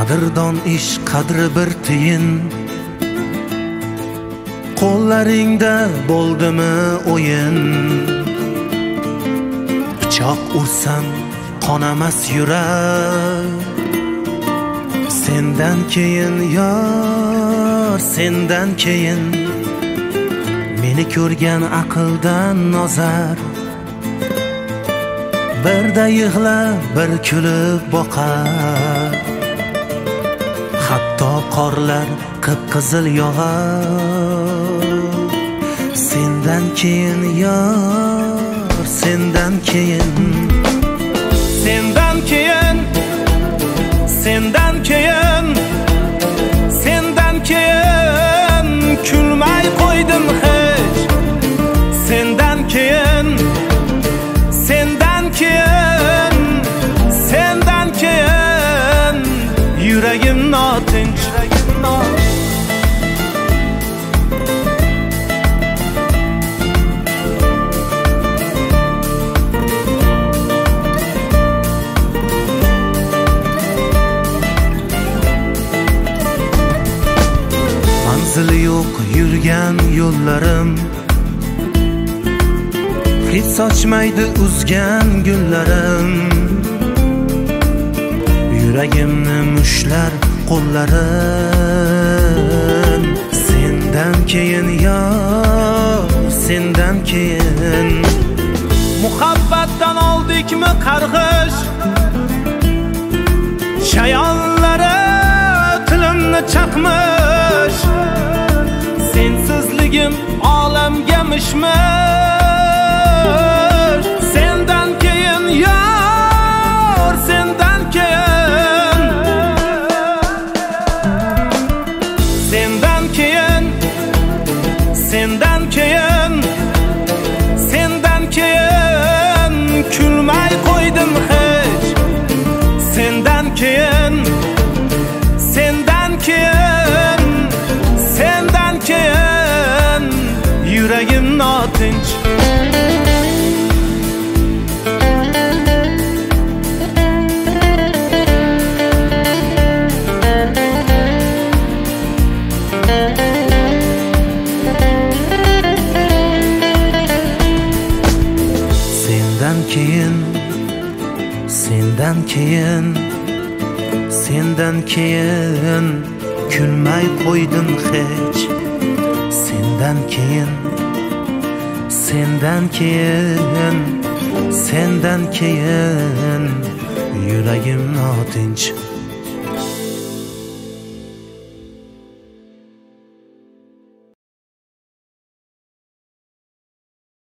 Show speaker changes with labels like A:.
A: qadrdon ish qadri bir tiyin. Qo'llaringda bo'ldimi o'yin? Pichoq ursam qonamas yurak. Sendan keyin yor, sendan keyin meni ko'rgan aqldan nozar. Birda yig'lab bir kulib boqar. Hatto qorlar qip-qizil yog'ar. Sendan keyin yor, sendan keyin, sendan keyin, sendan keyin, sendan keyin kulmay qo'ydim hech. Sendan keyin, sendan keyin, sendan keyin yuragim notinch. Manzili yo'q yurgan yo'llarim, hid sochmaydi uzgan gullarim. Yuragimni mushlar qo'llarim. Sendan keyin yor, sendan keyin. Muhabbatdan oldikmi qarg'ish, shayonlari tilimni chaqmish. Sensizligim olamga mishmish. Sendan keyin yor, sendan keyin, sendan keyin, sendan keyin, sendan keyin kulmay qo'ydim hech. Sendan keyin, sendan keyin, sendan keyin yuragim notinch. Sendan keyin, sendan keyin, sendan keyin kulmay qo'ydim hech. Sendan keyin, sendan keyin, sendan keyin yuragim notinch.